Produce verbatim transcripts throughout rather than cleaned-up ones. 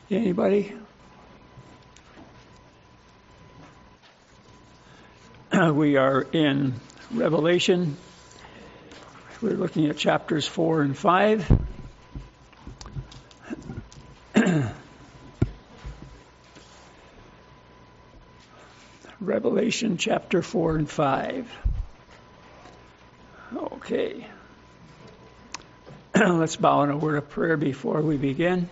Anybody? We are in Revelation. We're looking at chapters four and five. Revelation chapter four and five. Okay. Let's bow in a word of prayer before we begin.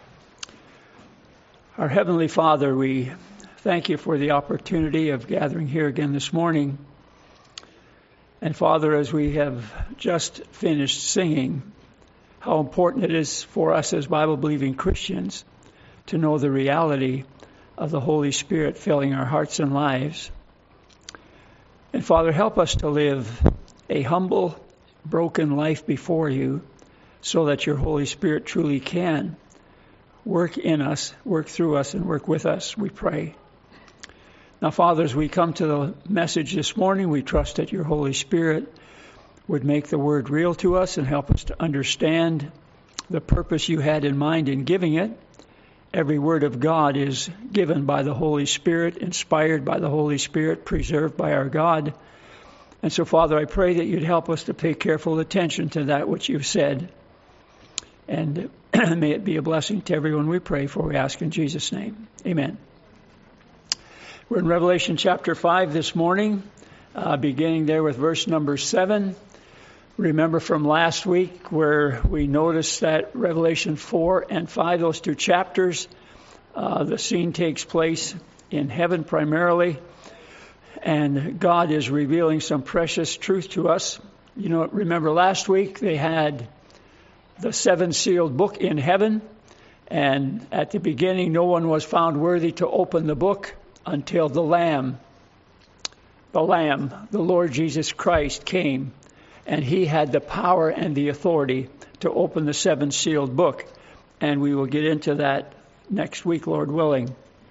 Our Heavenly Father, we thank you for the opportunity of gathering here again this morning. And Father, as we have just finished singing, how important it is for us as Bible-believing Christians to know the reality of the Holy Spirit filling our hearts and lives. And Father, help us to live a humble, broken life before you so that your Holy Spirit truly can work in us, work through us, and work with us, we pray. Now, Father, as we come to the message this morning, we trust that your Holy Spirit would make the word real to us and help us to understand the purpose you had in mind in giving it. Every word of God is given by the Holy Spirit, inspired by the Holy Spirit, preserved by our God. And so, Father, I pray that you'd help us to pay careful attention to that which you've said. And may it be a blessing to everyone we pray for, we ask in Jesus' name. Amen. We're in Revelation chapter five this morning, uh, beginning there with verse number seven. Remember from last week where we noticed that Revelation four and five, those two chapters, uh, the scene takes place in heaven primarily, and God is revealing some precious truth to us. You know, remember last week they had the seven sealed book in heaven, and at the beginning no one was found worthy to open the book until the Lamb, the Lamb, the Lord Jesus Christ came, and he had the power and the authority to open the seven sealed book, and we will get into that next week, Lord willing.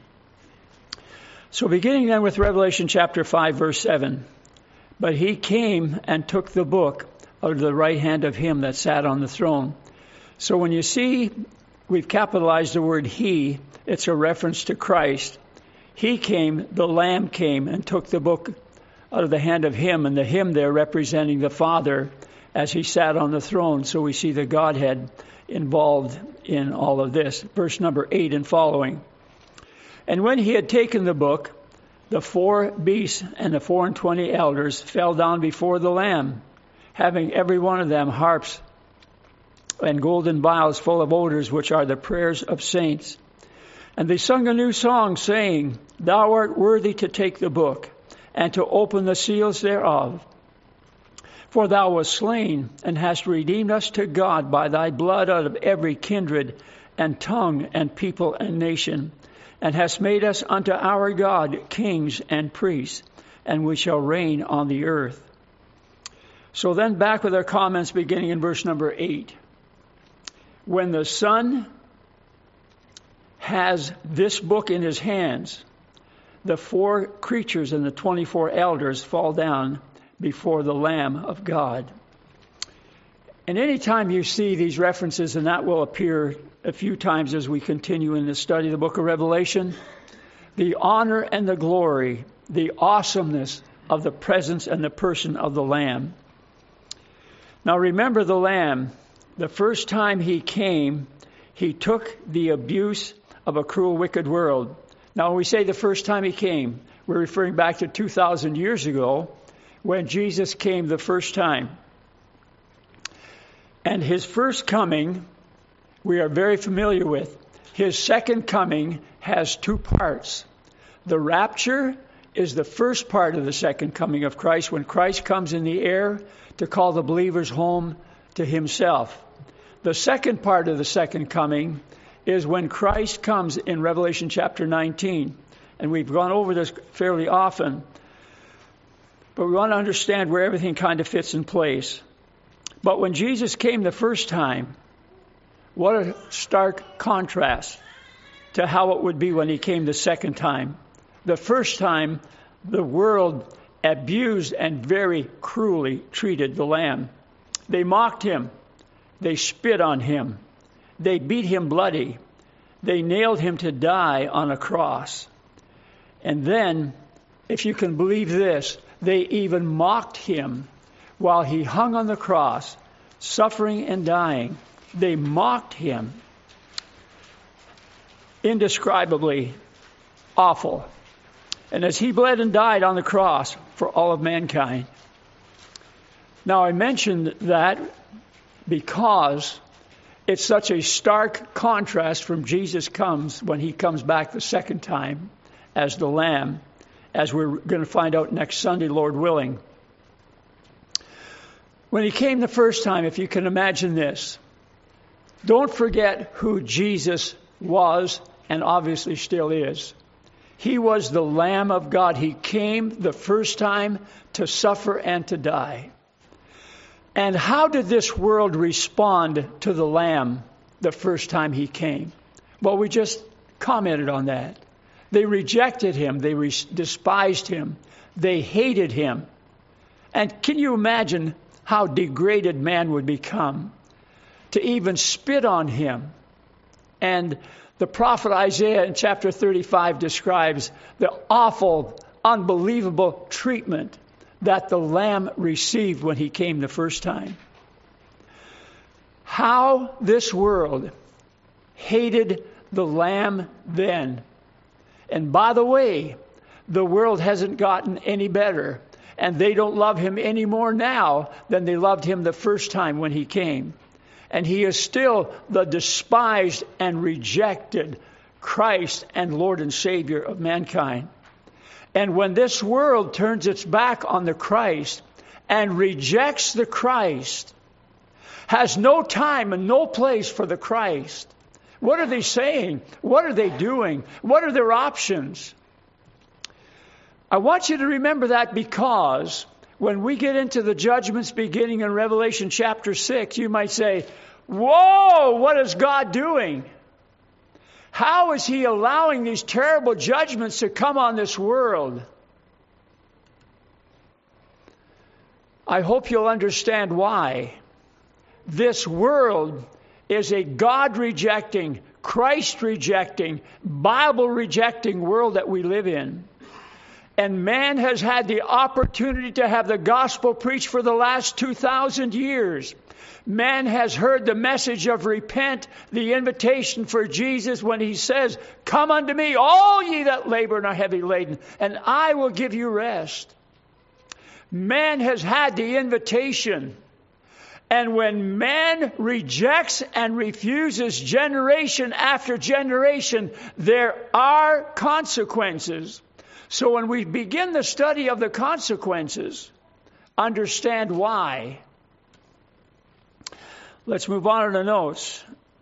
So beginning then with Revelation chapter five, verse seven, but he came and took the book out of the right hand of him that sat on the throne. So when you see we've capitalized the word he, it's a reference to Christ. He came, the Lamb came and took the book out of the hand of him, and the him there representing the Father as he sat on the throne. So we see the Godhead involved in all of this. Verse number eight and following. And when he had taken the book, the four beasts and the four and twenty elders fell down before the Lamb, having every one of them harps and golden vials full of odors, which are the prayers of saints. And they sung a new song, saying, Thou art worthy to take the book, and to open the seals thereof. For thou wast slain, and hast redeemed us to God by thy blood out of every kindred, and tongue, and people, and nation, and hast made us unto our God kings and priests, and we shall reign on the earth. So then back with our comments beginning in verse number eight. When the Son has this book in his hands, the four creatures and the twenty-four elders fall down before the Lamb of God. And anytime you see these references, and that will appear a few times as we continue in the study of the book of Revelation, the honor and the glory, the awesomeness of the presence and the person of the Lamb. Now remember the Lamb, the first time he came, he took the abuse of a cruel, wicked world. Now when we say the first time he came, we're referring back to two thousand years ago when Jesus came the first time. And his first coming, we are very familiar with. His second coming has two parts. The rapture is the first part of the second coming of Christ, when Christ comes in the air to call the believers home to himself. The second part of the second coming is when Christ comes in Revelation chapter nineteen. And we've gone over this fairly often, but we want to understand where everything kind of fits in place. But when Jesus came the first time, what a stark contrast to how it would be when he came the second time. The first time, the world abused and very cruelly treated the Lamb. They mocked him. They spit on him. They beat him bloody. they nailed him to die on a cross. And then, if you can believe this, they even mocked him while he hung on the cross, suffering and dying. They mocked him. Indescribably awful. And as he bled and died on the cross for all of mankind. Now, I mentioned that because it's such a stark contrast from Jesus comes when he comes back the second time as the Lamb, as we're going to find out next Sunday, Lord willing. When he came the first time, if you can imagine this, don't forget who Jesus was and obviously still is. He was the Lamb of God. He came the first time to suffer and to die. And how did this world respond to the Lamb the first time he came? Well, we just commented on that. They rejected him. They re- despised him. They hated him. And can you imagine how degraded man would become to even spit on him? And the prophet Isaiah in chapter thirty-five describes the awful, unbelievable treatment that the Lamb received when he came the first time. How this world hated the Lamb then. And by the way, the world hasn't gotten any better. And they don't love him any more now than they loved him the first time when he came. And he is still the despised and rejected Christ and Lord and Savior of mankind. And when this world turns its back on the Christ and rejects the Christ, has no time and no place for the Christ, what are they saying? What are they doing? What are their options? I want you to remember that, because when we get into the judgments beginning in Revelation chapter six, you might say, whoa, what is God doing? How is he allowing these terrible judgments to come on this world? I hope you'll understand why. This world is a God-rejecting, Christ-rejecting, Bible-rejecting world that we live in. And man has had the opportunity to have the gospel preached for the last two thousand years. Man has heard the message of repent, the invitation for Jesus when he says, come unto me, all ye that labor and are heavy laden, and I will give you rest. Man has had the invitation. And when man rejects and refuses generation after generation, there are consequences. So when we begin the study of the consequences, understand why. Let's move on to the notes.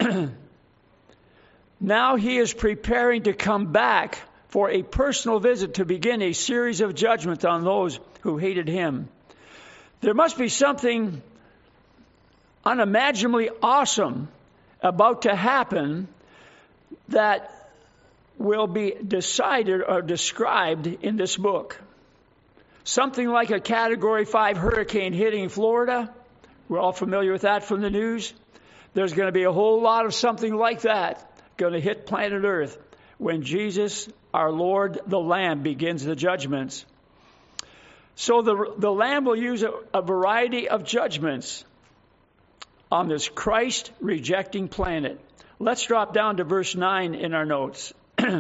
Now he is preparing to come back for a personal visit to begin a series of judgments on those who hated him. There must be something unimaginably awesome about to happen that will be decided or described in this book. Something like a Category five hurricane hitting Florida. We're all familiar with that from the news. There's going to be a whole lot of something like that going to hit planet Earth when Jesus, our Lord, the Lamb, begins the judgments. So the, the Lamb will use a, a variety of judgments on this Christ-rejecting planet. Let's drop down to verse nine in our notes.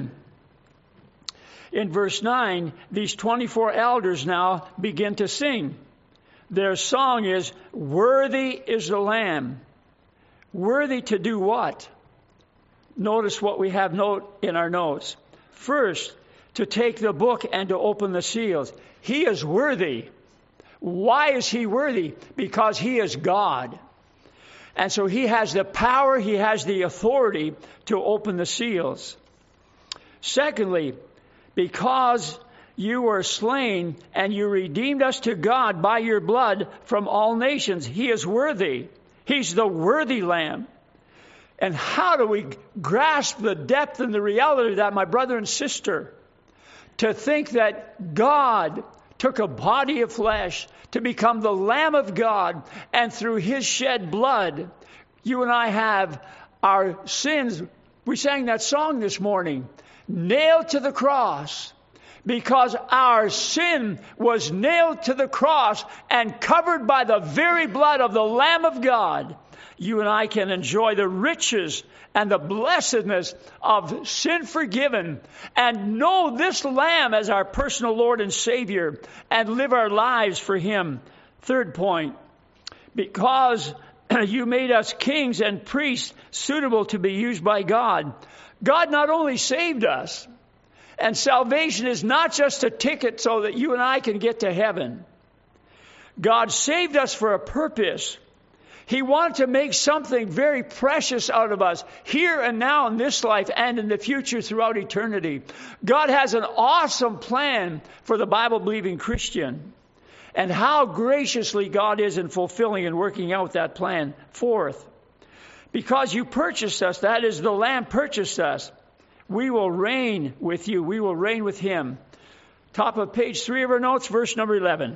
In verse nine, these twenty-four elders now begin to sing. Their song is, worthy is the Lamb. Worthy to do what? Notice what we have note in our notes. First, to take the book and to open the seals. He is worthy. Why is he worthy? Because he is God. And so he has the power, he has the authority to open the seals. Secondly, because you were slain and you redeemed us to God by your blood from all nations. He is worthy. He's the worthy Lamb. And how do we grasp the depth and the reality of that, my brother and sister? To think that God took a body of flesh to become the Lamb of God, and through his shed blood, you and I have our sins We sang that song this morning, nailed to the cross. Because our sin was nailed to the cross and covered by the very blood of the Lamb of God, you and I can enjoy the riches and the blessedness of sin forgiven and know this Lamb as our personal Lord and Savior and live our lives for Him. Third point, because you made us kings and priests suitable to be used by God. God not only saved us, and salvation is not just a ticket so that you and I can get to heaven. God saved us for a purpose. He wanted to make something very precious out of us here and now in this life and in the future throughout eternity. God has an awesome plan for the Bible-believing Christian. And how graciously God is in fulfilling and working out that plan. Fourth, because you purchased us, that is, the Lamb purchased us, we will reign with you. We will reign with Him. Top of page three of our notes, verse number eleven.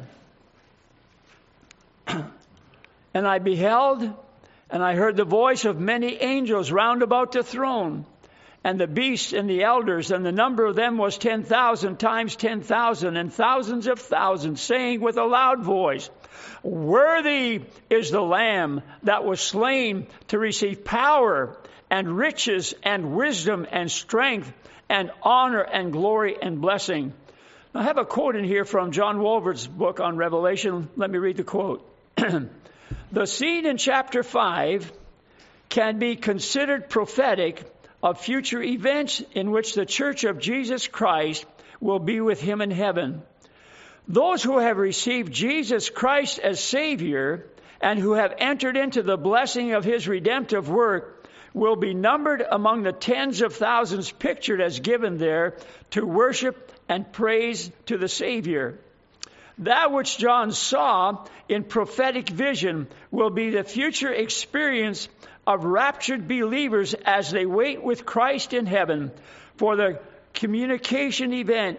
And I beheld, and I heard the voice of many angels round about the throne, and the beasts and the elders, and the number of them was ten thousand times ten thousand, and thousands of thousands, saying with a loud voice, Worthy is the Lamb that was slain to receive power and riches and wisdom and strength and honor and glory and blessing. Now, I have a quote in here from John Walvoord's book on Revelation. Let me read the quote. The scene in chapter five can be considered prophetic of future events in which the Church of Jesus Christ will be with Him in heaven. Those who have received Jesus Christ as Savior and who have entered into the blessing of His redemptive work will be numbered among the tens of thousands pictured as given there to worship and praise to the Savior. That which John saw in prophetic vision will be the future experience of raptured believers as they wait with Christ in heaven for the communication event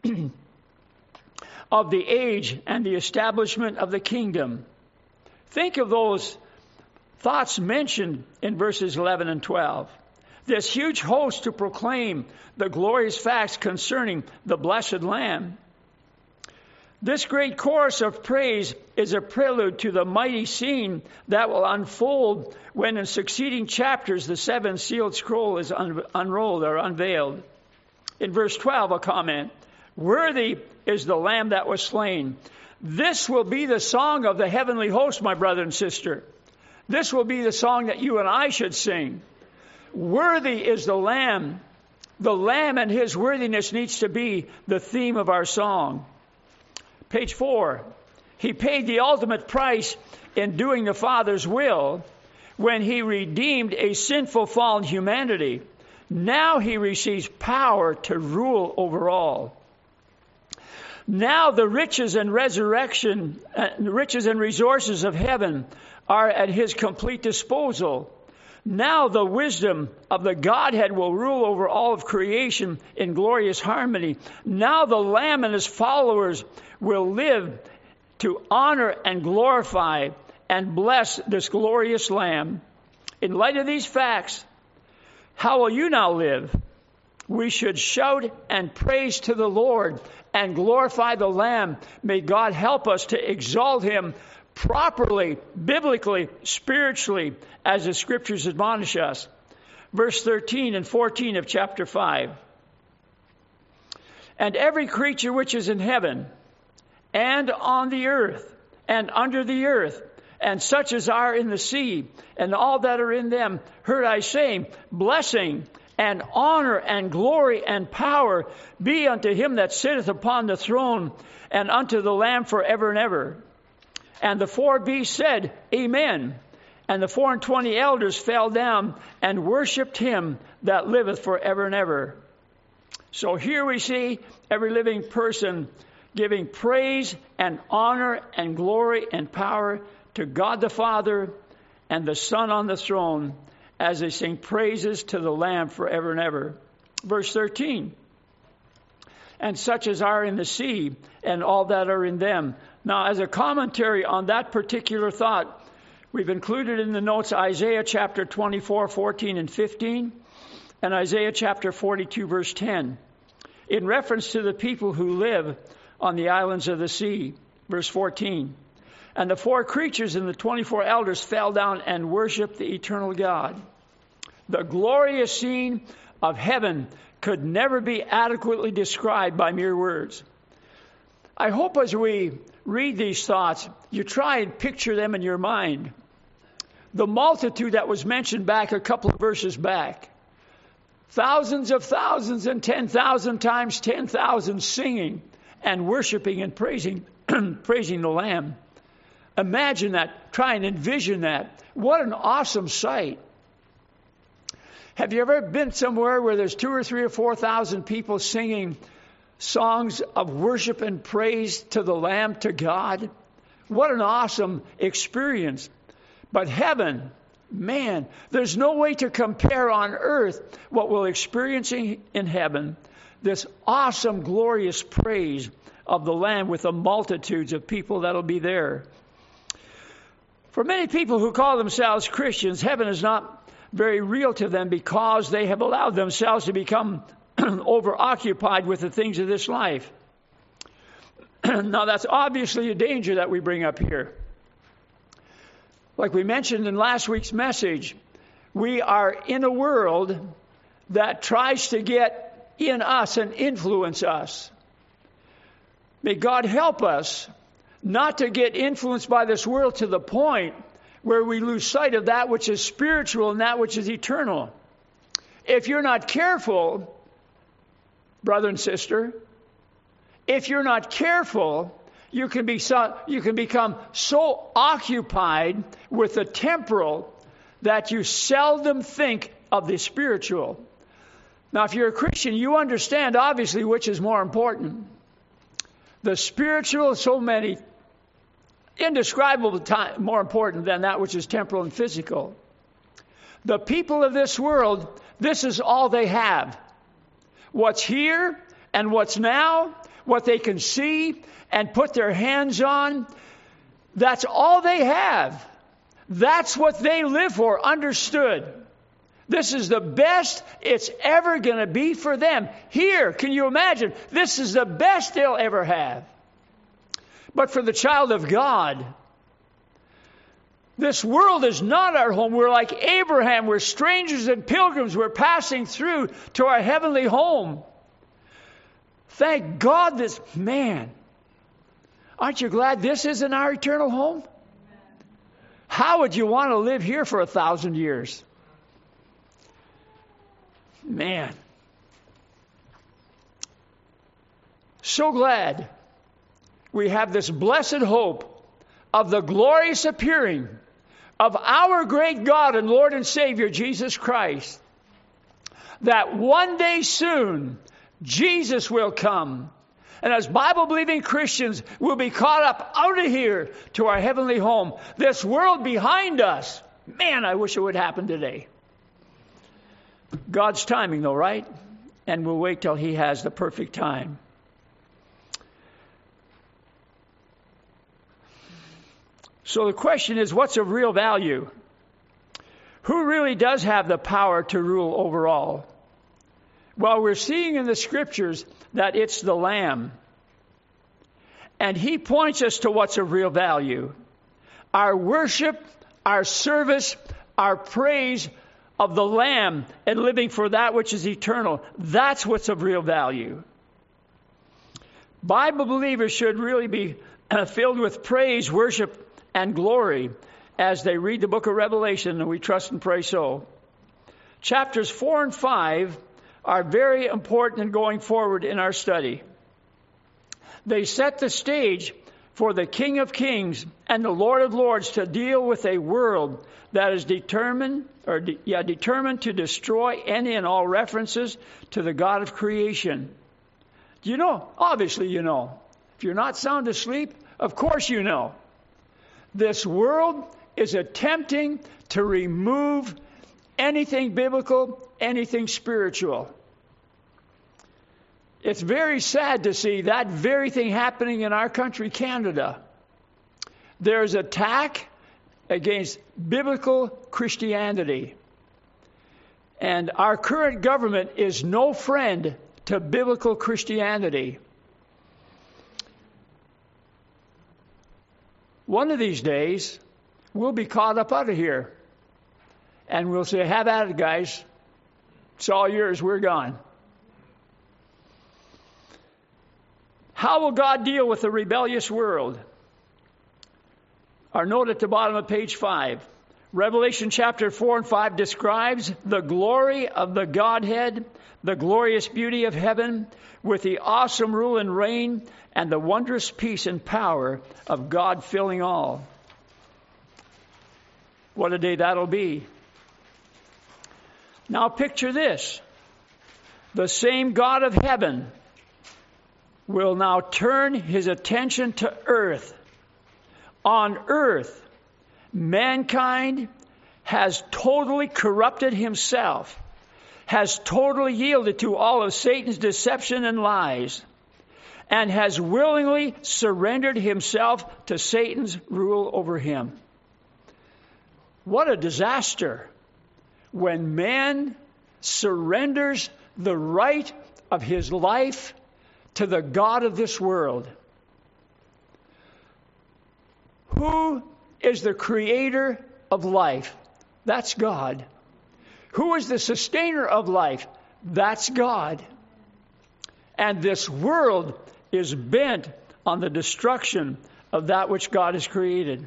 of the age and the establishment of the kingdom. Think of those thoughts mentioned in verses eleven and twelve. This huge host to proclaim the glorious facts concerning the blessed Lamb. This great chorus of praise is a prelude to the mighty scene that will unfold when in succeeding chapters the seven sealed scroll is un- unrolled or unveiled. In verse twelve, a comment, Worthy is the Lamb that was slain. This will be the song of the heavenly host, my brother and sister. This will be the song that you and I should sing. Worthy is the Lamb. The Lamb and His worthiness needs to be the theme of our song. Page four. He paid the ultimate price in doing the Father's will when He redeemed a sinful fallen humanity. Now He receives power to rule over all. Now the riches and resurrection, uh, riches and resources of heaven are at His complete disposal. Now the wisdom of the Godhead will rule over all of creation in glorious harmony. Now the Lamb and His followers will live to honor and glorify and bless this glorious Lamb. In light of these facts, how will you now live? We should shout and praise to the Lord and glorify the Lamb. May God help us to exalt Him properly, biblically, spiritually, as the Scriptures admonish us. Verse thirteen and fourteen of chapter five. And every creature which is in heaven, and on the earth, and under the earth, and such as are in the sea, and all that are in them, heard I saying, Blessing and honor and glory and power be unto Him that sitteth upon the throne, and unto the Lamb forever and ever. And the four beasts said, Amen. And the four and twenty elders fell down and worshipped Him that liveth forever and ever. So here we see every living person giving praise and honor and glory and power to God the Father and the Son on the throne as they sing praises to the Lamb forever and ever. Verse thirteen. And such as are in the sea and all that are in them. Now, as a commentary on that particular thought, we've included in the notes Isaiah chapter twenty-four, fourteen, and fifteen, and Isaiah chapter forty-two, verse ten, in reference to the people who live on the islands of the sea. Verse fourteen, and the four creatures and the twenty-four elders fell down and worshiped the eternal God. The glorious scene of heaven could never be adequately described by mere words. I hope as we read these thoughts, you try and picture them in your mind. The multitude that was mentioned back a couple of verses back. Thousands of thousands and ten thousand times ten thousand singing and worshiping and praising, praising the Lamb. Imagine that. Try and envision that. What an awesome sight. Have you ever been somewhere where there's two or three or four thousand people singing songs of worship and praise to the Lamb, to God? What an awesome experience. But heaven, man, there's no way to compare on earth what we're experiencing in heaven, this awesome, glorious praise of the Lamb with the multitudes of people that'll be there. For many people who call themselves Christians, heaven is not very real to them because they have allowed themselves to become overoccupied with the things of this life. Now, that's obviously a danger that we bring up here. Like we mentioned in last week's message, we are in a world that tries to get in us and influence us. May God help us not to get influenced by this world to the point where we lose sight of that which is spiritual and that which is eternal. If you're not careful, brother and sister, if you're not careful, you can be so, you can become so occupied with the temporal that you seldom think of the spiritual. Now, if you're a Christian, you understand obviously which is more important. The spiritual, so many indescribable time, more important than that which is temporal and physical. The people of this world, this is all they have. What's here and what's now, what they can see and put their hands on, that's all they have. That's what they live for, understood. This is the best it's ever going to be for them. Here, can you imagine? This is the best they'll ever have. But for the child of God, this world is not our home. We're like Abraham. We're strangers and pilgrims. We're passing through to our heavenly home. Thank God this, man, aren't you glad this isn't our eternal home? How would you want to live here for a thousand years? Man. So glad we have this blessed hope of the glorious appearing of our great God and Lord and Savior, Jesus Christ. That one day soon, Jesus will come. And as Bible-believing Christians, we'll be caught up out of here to our heavenly home. This world behind us, man, I wish it would happen today. God's timing, though, right? And we'll wait till He has the perfect time. So the question is, what's of real value? Who really does have the power to rule over all? Well, we're seeing in the Scriptures that it's the Lamb. And He points us to what's of real value. Our worship, our service, our praise of the Lamb and living for that which is eternal. That's what's of real value. Bible believers should really be filled with praise, worship, and glory as they read the book of Revelation, and we trust and pray so. Chapters four and five are very important in going forward in our study. They set the stage for the King of Kings and the Lord of Lords to deal with a world that is determined, or de- yeah, determined to destroy any and all references to the God of creation. Do you know? Obviously you know. If you're not sound asleep, of course you know. This world is attempting to remove anything biblical, anything spiritual. It's very sad to see that very thing happening in our country, Canada. There's attack against biblical Christianity. And our current government is no friend to biblical Christianity. One of these days, we'll be caught up out of here. And we'll say, have at it, guys. It's all yours. We're gone. How will God deal with the rebellious world? Our note at the bottom of page five. Revelation chapter four and five describes the glory of the Godhead, the glorious beauty of heaven, with the awesome rule and reign, and the wondrous peace and power of God filling all. What a day that'll be. Now picture this. The same God of heaven will now turn his attention to earth. On earth, mankind has totally corrupted himself, has totally yielded to all of Satan's deception and lies, and has willingly surrendered himself to Satan's rule over him. What a disaster when man surrenders the right of his life to the God of this world. Who is the creator of life? That's God. Who is the sustainer of life? That's God. And this world is bent on the destruction of that which God has created.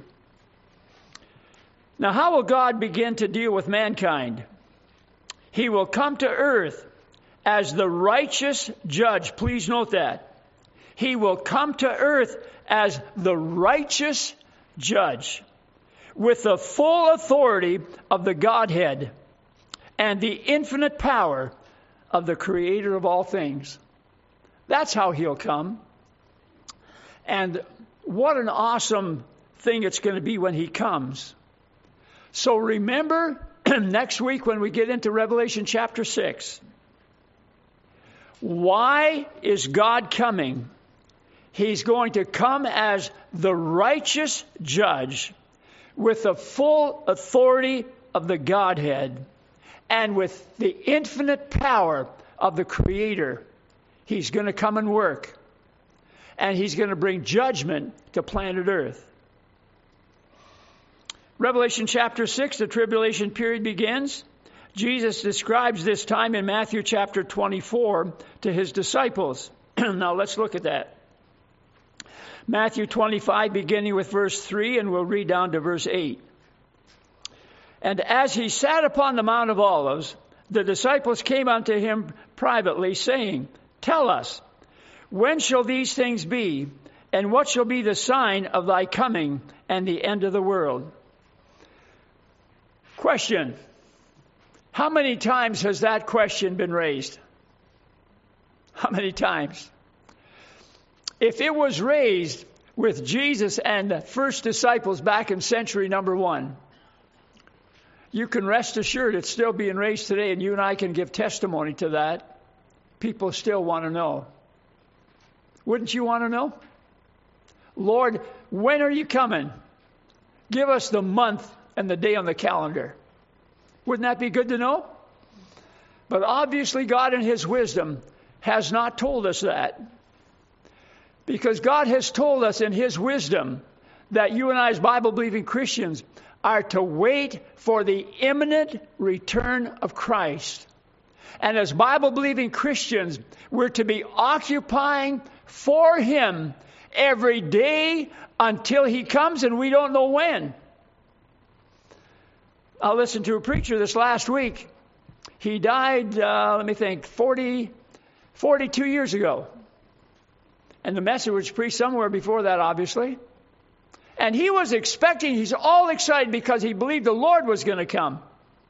Now, how will God begin to deal with mankind? He will come to earth as the righteous judge. Please note that. He will come to earth as the righteous judge with the full authority of the Godhead and the infinite power of the Creator of all things. That's how he'll come. And what an awesome thing it's going to be when he comes. So remember next week when we get into Revelation chapter six. Why is God coming? He's going to come as the righteous judge with the full authority of the Godhead and with the infinite power of the Creator. He's going to come and work. And he's going to bring judgment to planet Earth. Revelation chapter six, the tribulation period begins. Jesus describes this time in Matthew chapter twenty-four to his disciples. Now let's look at that. Matthew twenty-five, beginning with verse three, and we'll read down to verse eight. And as he sat upon the Mount of Olives, the disciples came unto him privately, saying, Tell us, when shall these things be, and what shall be the sign of thy coming and the end of the world? Question. How many times has that question been raised? How many times? If it was raised with Jesus and the first disciples back in century number one, you can rest assured it's still being raised today, and you and I can give testimony to that. People still want to know. Wouldn't you want to know? Lord, when are you coming? Give us the month and the day on the calendar. Wouldn't that be good to know? But obviously God in his wisdom has not told us that. Because God has told us in his wisdom that you and I as Bible-believing Christians are to wait for the imminent return of Christ. And as Bible-believing Christians, we're to be occupying for him every day until he comes, and we don't know when. I listened to a preacher this last week. He died, uh, let me think, forty, forty-two years ago. And the message was preached somewhere before that, obviously. And he was expecting, he's all excited because he believed the Lord was going to come.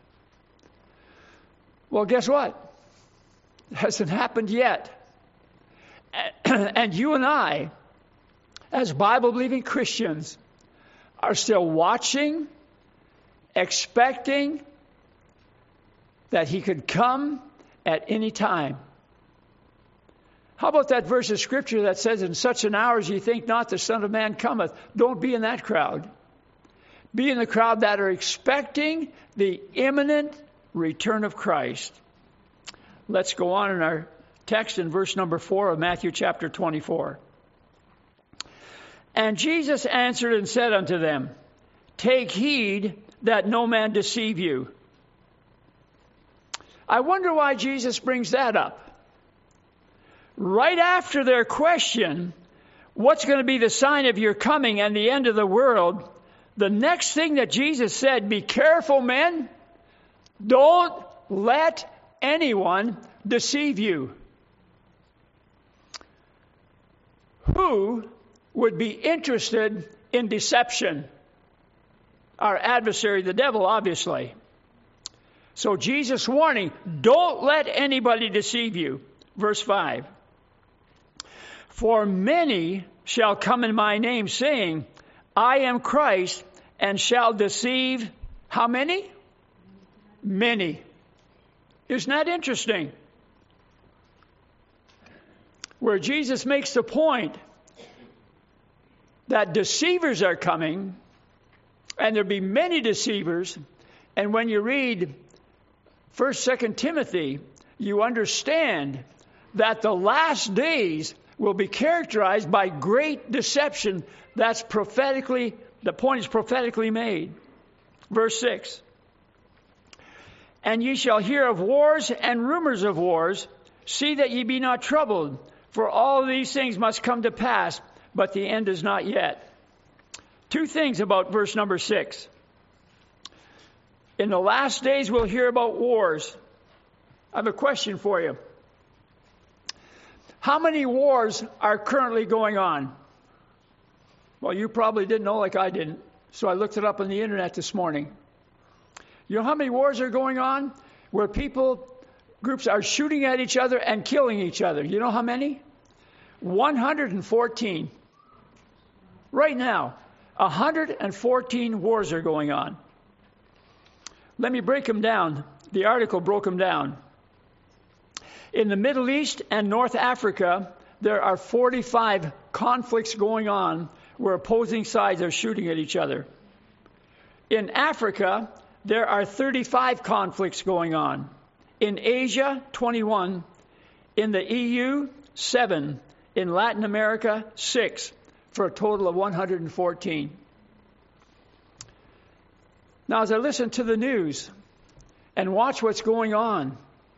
Well, guess what? It hasn't happened yet. And you and I, as Bible-believing Christians, are still watching, expecting that he could come at any time. How about that verse of Scripture that says, in such an hour as ye think not, the Son of Man cometh? Don't be in that crowd. Be in the crowd that are expecting the imminent return of Christ. Let's go on in our text in verse number four of Matthew chapter twenty-four. And Jesus answered and said unto them, Take heed that no man deceive you. I wonder why Jesus brings that up. Right after their question, what's going to be the sign of your coming and the end of the world, the next thing that Jesus said, be careful, men. Don't let anyone deceive you. Who would be interested in deception? Our adversary, the devil, obviously. So Jesus' warning, don't let anybody deceive you. Verse five. For many shall come in my name, saying, I am Christ, and shall deceive how many? Many. Isn't that interesting? Where Jesus makes the point that deceivers are coming, and there'll be many deceivers. And when you read First, Second Timothy, you understand that the last days will be characterized by great deception. That's prophetically, the point is prophetically made. Verse six. And ye shall hear of wars and rumors of wars. See that ye be not troubled, for all these things must come to pass, but the end is not yet. Two things about verse number six. In the last days we'll hear about wars. I have a question for you. How many wars are currently going on? Well, you probably didn't know like I didn't, so I looked it up on the internet this morning. You know how many wars are going on where people, groups are shooting at each other and killing each other? You know how many? one hundred fourteen. Right now, one hundred fourteen wars are going on. Let me break them down. The article broke them down. In the Middle East and North Africa, there are forty-five conflicts going on where opposing sides are shooting at each other. In Africa, there are thirty-five conflicts going on. In Asia, twenty-one. In the E U, seven. In Latin America, six. For a total of one hundred fourteen. Now, as I listen to the news and watch what's going on,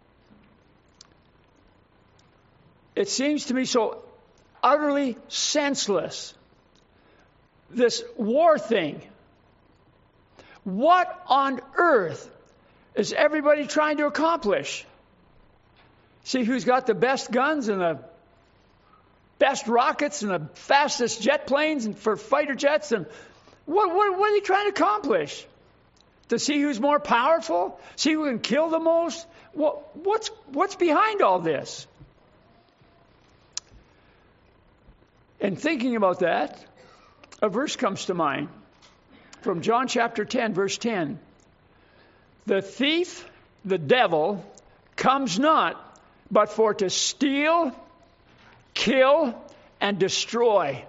it seems to me so utterly senseless. This war thing. What on earth is everybody trying to accomplish? See who's got the best guns and the best rockets and the fastest jet planes and for fighter jets, and what, what, what are they trying to accomplish? To see who's more powerful? See who can kill the most? What, what's, what's behind all this? And thinking about that, a verse comes to mind from John chapter ten, verse ten. The thief, the devil, comes not but for to steal, kill, and destroy.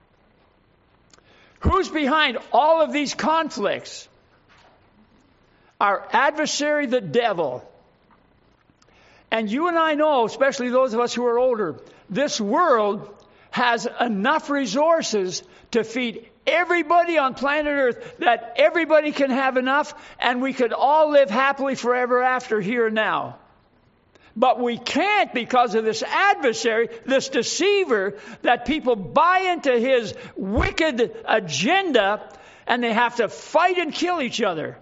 Who's behind all of these conflicts? Our adversary, the devil. And you and I know, especially those of us who are older, this world has enough resources to feed everybody on planet Earth, that everybody can have enough, and we could all live happily forever after here and now. But we can't because of this adversary, this deceiver, that people buy into his wicked agenda, and they have to fight and kill each other.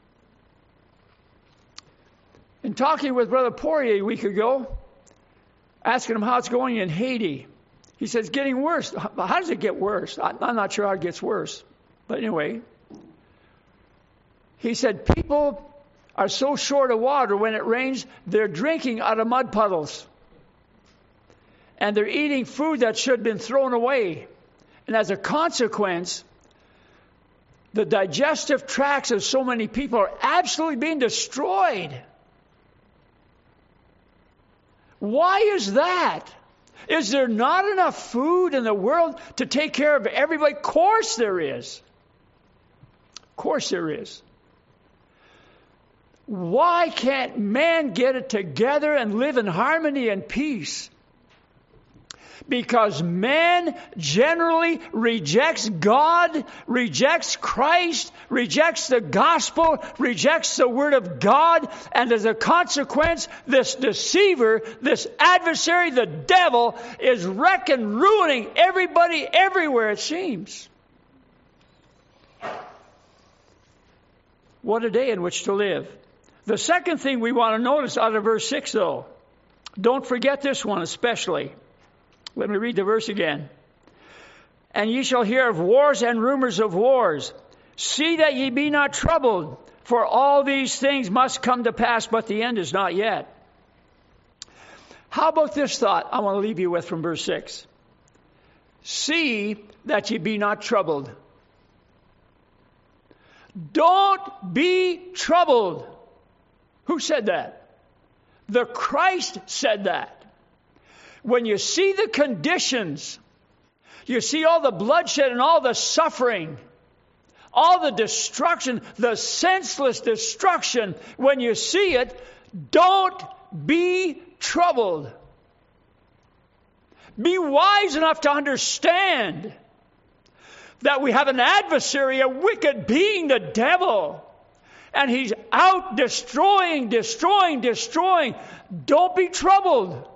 In talking with Brother Poirier a week ago, asking him how it's going in Haiti, he said it's getting worse. How does it get worse? I'm not sure how it gets worse. But anyway, he said people are so short of water when it rains, they're drinking out of mud puddles. And they're eating food that should have been thrown away. And as a consequence, the digestive tracts of so many people are absolutely being destroyed. Why is that? Is there not enough food in the world to take care of everybody? Of course there is. Of course there is. Why can't man get it together and live in harmony and peace? Because man generally rejects God, rejects Christ, rejects the gospel, rejects the word of God, and as a consequence, this deceiver, this adversary, the devil, is wrecking, ruining everybody everywhere, it seems. What a day in which to live. The second thing we want to notice out of verse six, though, don't forget this one especially. Let me read the verse again. And ye shall hear of wars and rumors of wars. See that ye be not troubled, for all these things must come to pass, but the end is not yet. How about this thought I want to leave you with from verse six? See that ye be not troubled. Don't be troubled. Who said that? The Christ said that. When you see the conditions, you see all the bloodshed and all the suffering, all the destruction, the senseless destruction, when you see it, don't be troubled. Be wise enough to understand that we have an adversary, a wicked being, the devil, and he's out destroying, destroying, destroying. Don't be troubled.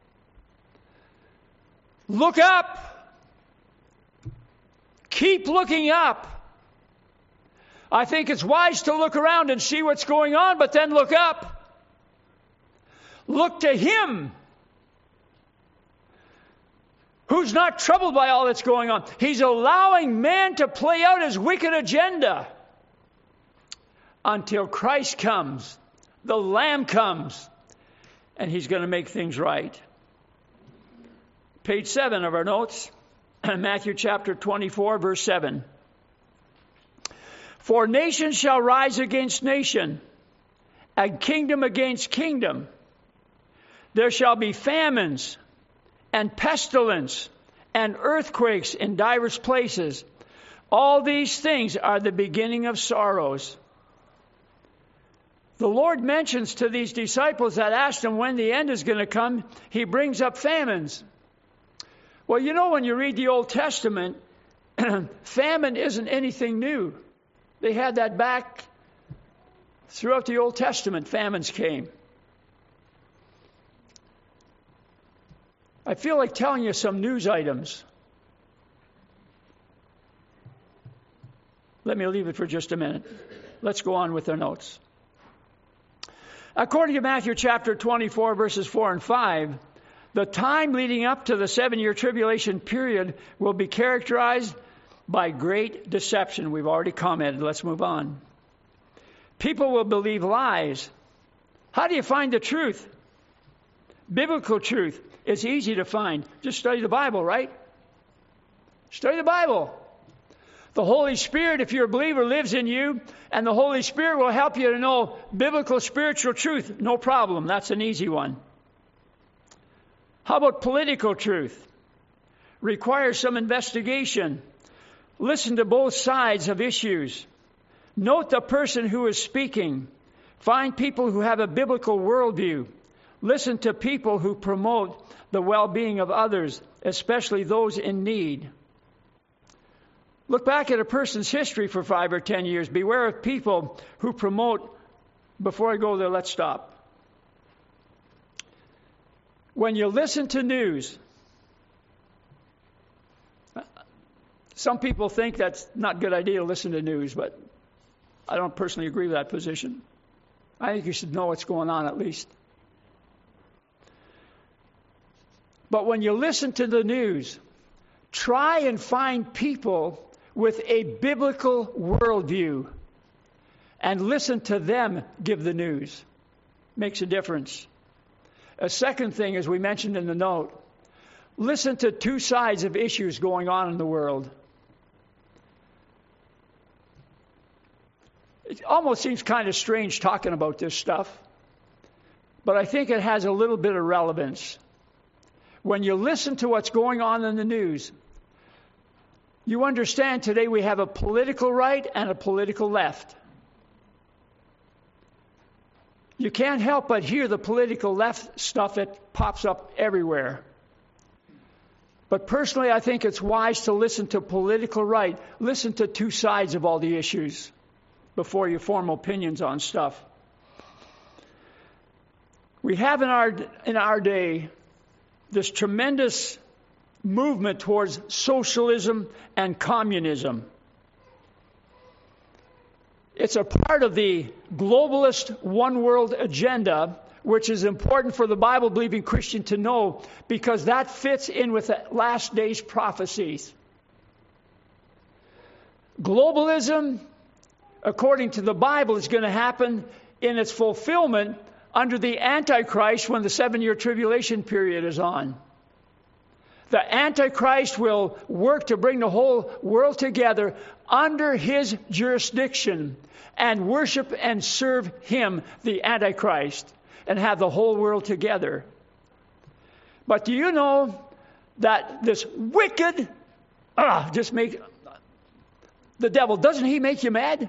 Look up. Keep looking up. I think it's wise to look around and see what's going on, but then look up. Look to Him who's not troubled by all that's going on. He's allowing man to play out his wicked agenda until Christ comes, the Lamb comes, and He's going to make things right. Page seven of our notes, Matthew chapter twenty-four, verse seven. For nation shall rise against nation, and kingdom against kingdom. There shall be famines, and pestilence, and earthquakes in divers places. All these things are the beginning of sorrows. The Lord mentions to these disciples that asked Him when the end is going to come, He brings up famines. Well, you know, when you read the Old Testament, famine isn't anything new. They had that back throughout the Old Testament. Famines came. I feel like telling you some news items. Let me leave it for just a minute. Let's go on with our notes. According to Matthew chapter twenty-four, verses four and five, the time leading up to the seven-year tribulation period will be characterized by great deception. We've already commented. Let's move on. People will believe lies. How do you find the truth? Biblical truth. It's easy to find. Just study the Bible, right? Study the Bible. The Holy Spirit, if you're a believer, lives in you, and the Holy Spirit will help you to know biblical spiritual truth. No problem. That's an easy one. How about political truth? Requires some investigation. Listen to both sides of issues. Note the person who is speaking. Find people who have a biblical worldview. Listen to people who promote the well-being of others, especially those in need. Look back at a person's history for five or ten years. Beware of people who promote, before I go there, let's stop. When you listen to news, some people think that's not a good idea to listen to news, but I don't personally agree with that position. I think you should know what's going on at least. But when you listen to the news, try and find people with a biblical worldview and listen to them give the news. Makes a difference. A second thing, as we mentioned in the note, listen to two sides of issues going on in the world. It almost seems kind of strange talking about this stuff, but I think it has a little bit of relevance. When you listen to what's going on in the news, you understand today we have a political right and a political left. You can't help but hear the political left stuff that pops up everywhere. But personally, I think it's wise to listen to political right. Listen to two sides of all the issues before you form opinions on stuff. We have in our in our day this tremendous movement towards socialism and communism. It's a part of the globalist one world agenda, which is important for the Bible-believing Christian to know because that fits in with the last days prophecies. Globalism, according to the Bible, is going to happen in its fulfillment under the Antichrist when the seven-year tribulation period is on. The Antichrist will work to bring the whole world together under his jurisdiction and worship and serve him, the Antichrist, and have the whole world together. But do you know that this wicked, ah, just make, the devil, doesn't he make you mad?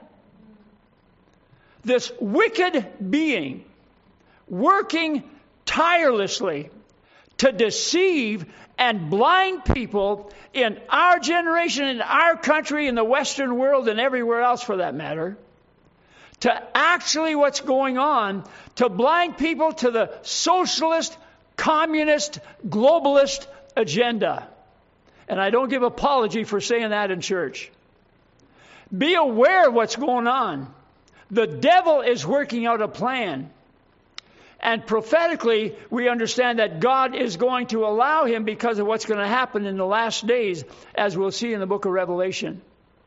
This wicked being working tirelessly to deceive and blind people in our generation, in our country, in the Western world, and everywhere else for that matter, to actually what's going on, to blind people to the socialist, communist, globalist agenda. And I don't give apology for saying that in church. Be aware of what's going on. The devil is working out a plan. And prophetically, we understand that God is going to allow him because of what's going to happen in the last days, as we'll see in the book of Revelation.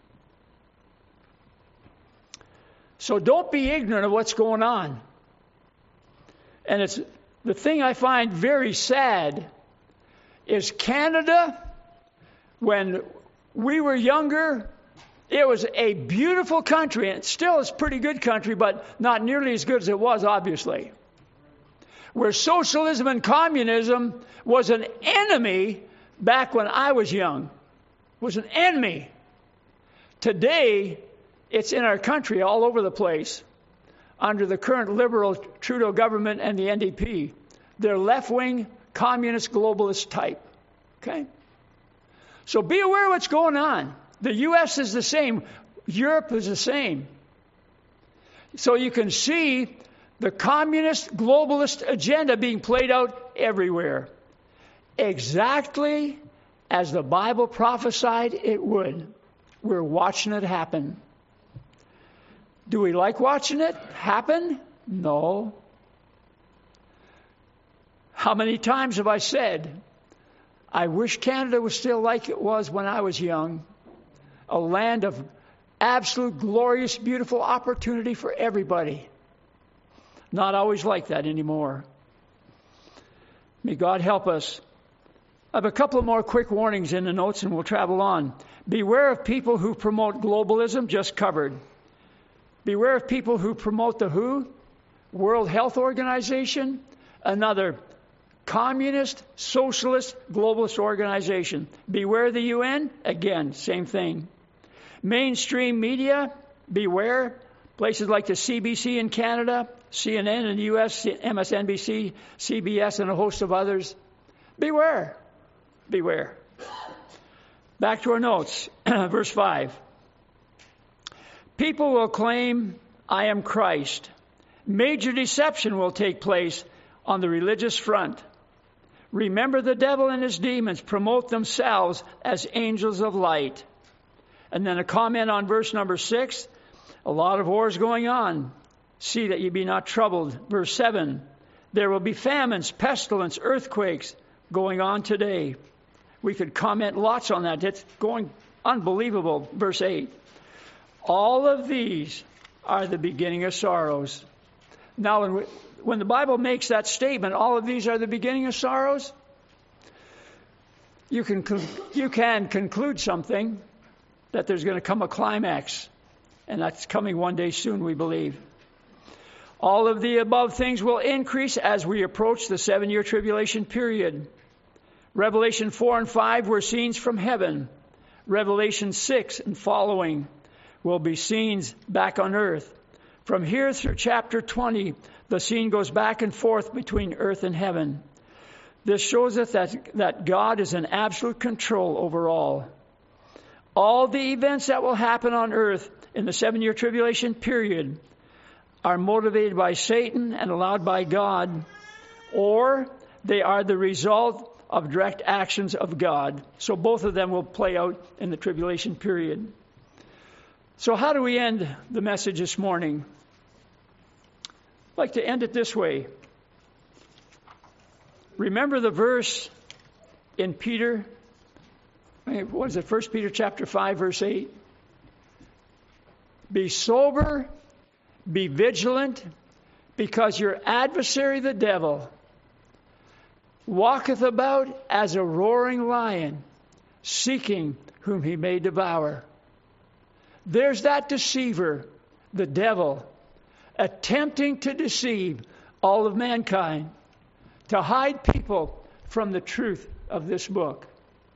So don't be ignorant of what's going on. And it's the thing I find very sad is Canada, when we were younger, it was a beautiful country. And still it's a pretty good country, but not nearly as good as it was, obviously. Where socialism and communism was an enemy back when I was young. Was an enemy. Today, it's in our country all over the place under the current liberal Trudeau government and the N D P. They're left-wing, communist, globalist type. Okay? So be aware of what's going on. The U S is the same. Europe is the same. So you can see the communist, globalist agenda being played out everywhere. Exactly as the Bible prophesied it would. We're watching it happen. Do we like watching it happen? No. How many times have I said, I wish Canada was still like it was when I was young. A land of absolute, glorious, beautiful opportunity for everybody. Not always like that anymore. May God help us. I have a couple of more quick warnings in the notes and we'll travel on. Beware of people who promote globalism, just covered. Beware of people who promote the W H O, World Health Organization, another communist, socialist, globalist organization. Beware the U N, again, same thing. Mainstream media, beware. Places like the C B C in Canada, C N N in the U S, M S N B C, C B S, and a host of others. Beware. Beware. Back to our notes. Verse five. People will claim, I am Christ. Major deception will take place on the religious front. Remember, the devil and his demons promote themselves as angels of light. And then a comment on verse number six. A lot of wars going on. See that ye be not troubled. Verse seven. There will be famines, pestilence, earthquakes going on today. We could comment lots on that. It's going unbelievable. Verse eight. All of these are the beginning of sorrows. Now, when, we, when the Bible makes that statement, all of these are the beginning of sorrows, you can, you can conclude something, that there's going to come a climax. And that's coming one day soon, we believe. All of the above things will increase as we approach the seven-year tribulation period. Revelation four and five were scenes from heaven. Revelation six and following will be scenes back on earth. From here through chapter twenty, the scene goes back and forth between earth and heaven. This shows us that, that God is in absolute control over all. All the events that will happen on earth in the seven-year tribulation period are motivated by Satan and allowed by God, or they are the result of direct actions of God. So both of them will play out in the tribulation period. So how do we end the message this morning? I'd like to end it this way. Remember the verse in Peter, what is it, First Peter chapter five, verse eight? Be sober, be vigilant, because your adversary the devil walketh about as a roaring lion, seeking whom he may devour. There's that deceiver, the devil, attempting to deceive all of mankind, to hide people from the truth of this book.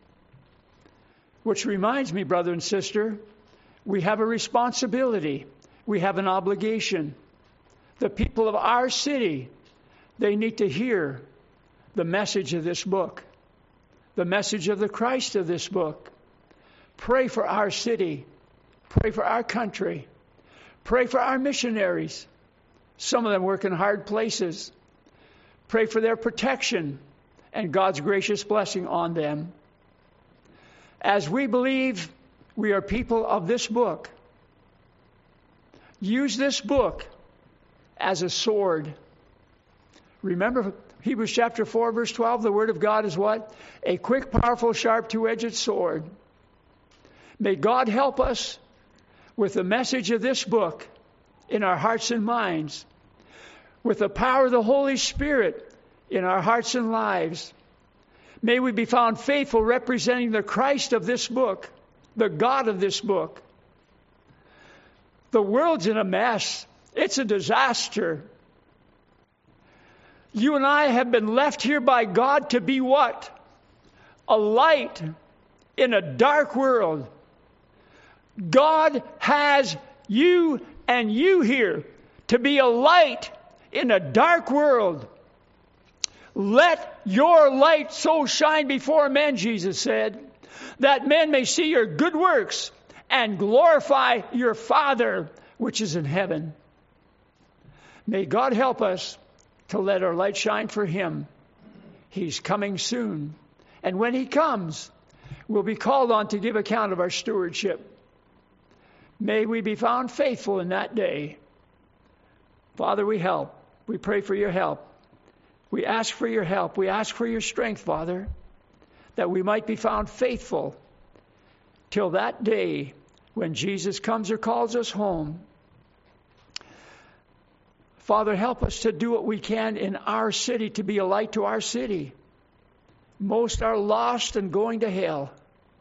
Which reminds me, brother and sister, we have a responsibility. We have an obligation. The people of our city, they need to hear the message of this book, the message of the Christ of this book. Pray for our city. Pray for our country. Pray for our missionaries. Some of them work in hard places. Pray for their protection and God's gracious blessing on them. As we believe we are people of this book, use this book as a sword. Remember Hebrews chapter four, verse twelve, the Word of God is what? A quick, powerful, sharp, two-edged sword. May God help us with the message of this book in our hearts and minds, with the power of the Holy Spirit in our hearts and lives. May we be found faithful representing the Christ of this book, the God of this book. The world's in a mess. It's a disaster. You and I have been left here by God to be what? A light in a dark world. God has you and you here to be a light in a dark world. Let your light so shine before men, Jesus said, that men may see your good works and glorify your Father which is in heaven. May God help us to let our light shine for Him. He's coming soon. And when He comes, we'll be called on to give account of our stewardship. May we be found faithful in that day. Father, we help. We pray for your help. We ask for your help. We ask for your strength, Father, that we might be found faithful till that day when Jesus comes or calls us home. Father, help us to do what we can in our city to be a light to our city. Most are lost and going to hell.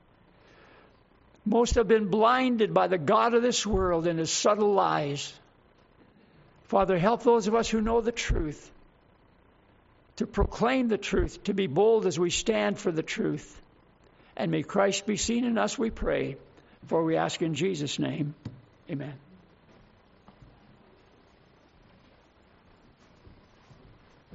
Most have been blinded by the God of this world and his subtle lies. Father, help those of us who know the truth to proclaim the truth, to be bold as we stand for the truth. And may Christ be seen in us, we pray. For we ask in Jesus' name, amen.